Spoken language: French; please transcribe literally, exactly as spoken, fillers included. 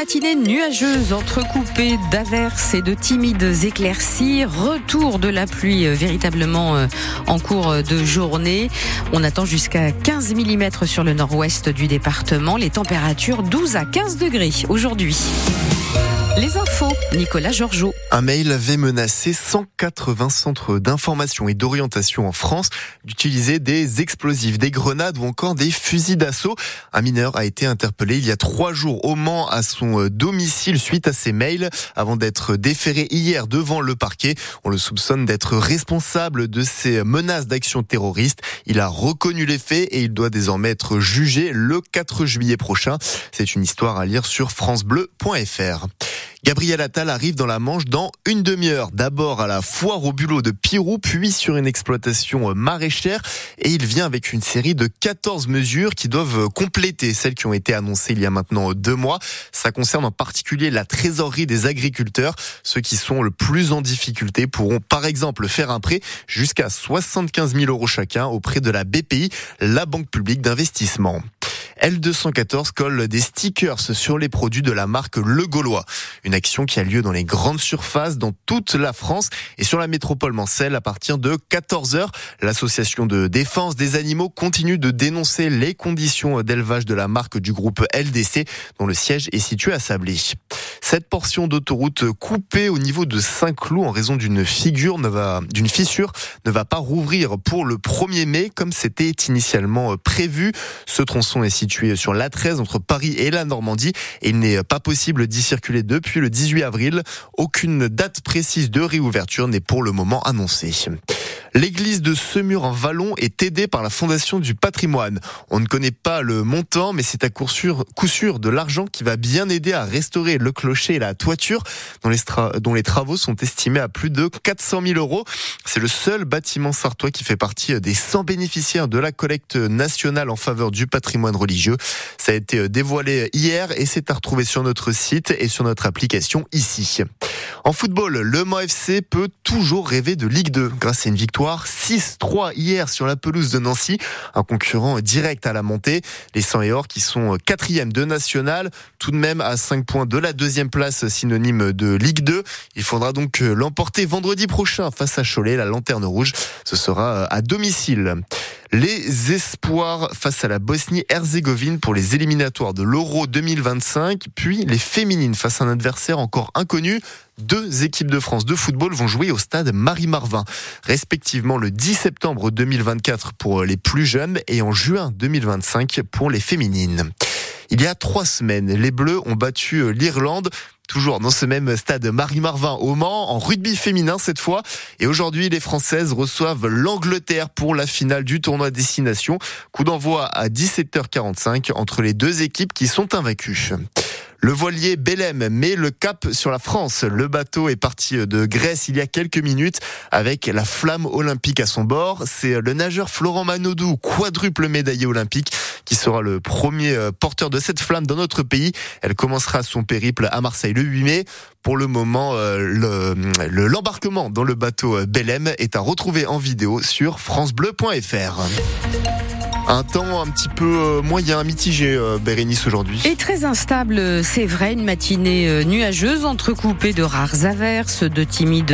matinée nuageuse entrecoupée d'averses et de timides éclaircies. Retour de la pluie euh, véritablement euh, en cours de journée. On attend jusqu'à quinze millimètres sur le nord-ouest du département. Les températures douze à quinze degrés aujourd'hui. Les infos, Nicolas Georgeot. Un mail avait menacé cent quatre-vingts centres d'information et d'orientation en France d'utiliser des explosifs, des grenades ou encore des fusils d'assaut. Un mineur a été interpellé il y a trois jours au Mans à son domicile suite à ces mails avant d'être déféré hier devant le parquet. On le soupçonne d'être responsable de ces menaces d'action terroriste. Il a reconnu les faits et il doit désormais être jugé le quatre juillet prochain. C'est une histoire à lire sur francebleu point fr. Gabriel Attal arrive dans la Manche dans une demi-heure. D'abord à la foire au bulot de Pirou, puis sur une exploitation maraîchère. Et il vient avec une série de quatorze mesures qui doivent compléter celles qui ont été annoncées il y a maintenant deux mois. Ça concerne en particulier la trésorerie des agriculteurs. Ceux qui sont le plus en difficulté pourront par exemple faire un prêt jusqu'à soixante-quinze mille euros chacun auprès de la B P I, la Banque publique d'investissement. L deux cent quatorze colle des stickers sur les produits de la marque Le Gaulois. Une action qui a lieu dans les grandes surfaces dans toute la France et sur la métropole mancelle à partir de quatorze heures. L'association de défense des animaux continue de dénoncer les conditions d'élevage de la marque du groupe L D C dont le siège est situé à Sablé. Cette portion d'autoroute coupée au niveau de Saint-Cloud en raison d'une figure ne va, d'une fissure ne va pas rouvrir pour le premier mai comme c'était initialement prévu. Ce tronçon est situé sur l'A treize entre Paris et la Normandie et il n'est pas possible d'y circuler depuis le dix-huit avril. Aucune date précise de réouverture n'est pour le moment annoncée. L'église de Semur en Vallon est aidée par la Fondation du Patrimoine. On ne connaît pas le montant, mais c'est à coup sûr, coup sûr de l'argent qui va bien aider à restaurer le clocher et la toiture, dont les, stra- dont les travaux sont estimés à plus de quatre cent mille euros. C'est le seul bâtiment sartois qui fait partie des cent bénéficiaires de la collecte nationale en faveur du patrimoine religieux. Ça a été dévoilé hier et c'est à retrouver sur notre site et sur notre application ici. En football, le Mans F C peut toujours rêver de Ligue deux grâce à une victoire six trois hier sur la pelouse de Nancy, un concurrent direct à la montée. Les Sang et Or qui sont quatrième de national, tout de même à cinq points de la deuxième place synonyme de Ligue deux. Il faudra donc l'emporter vendredi prochain face à Cholet, la Lanterne Rouge. Ce sera à domicile. Les espoirs face à la Bosnie-Herzégovine pour les éliminatoires de l'Euro deux mille vingt-cinq, puis les féminines face à un adversaire encore inconnu. Deux équipes de France de football vont jouer au stade Marie-Marvin, respectivement le dix septembre deux mille vingt-quatre pour les plus jeunes et en juin deux mille vingt-cinq pour les féminines. Il y a trois semaines, les Bleus ont battu l'Irlande, toujours dans ce même stade Marie-Marvin au Mans, en rugby féminin cette fois. Et aujourd'hui, les Françaises reçoivent l'Angleterre pour la finale du tournoi Destination. Coup d'envoi à dix-sept heures quarante-cinq entre les deux équipes qui sont invaincues. Le voilier Belém met le cap sur la France. Le bateau est parti de Grèce il y a quelques minutes avec la flamme olympique à son bord. C'est le nageur Florent Manodou, quadruple médaillé olympique, qui sera le premier porteur de cette flamme dans notre pays. Elle commencera son périple à Marseille le huit mai. Pour le moment, le, le, l'embarquement dans le bateau Belém est à retrouver en vidéo sur francebleu point fr. Un temps un petit peu moyen, mitigé, Bérénice, aujourd'hui. Et très instable, c'est vrai, une matinée nuageuse entrecoupée de rares averses, de timides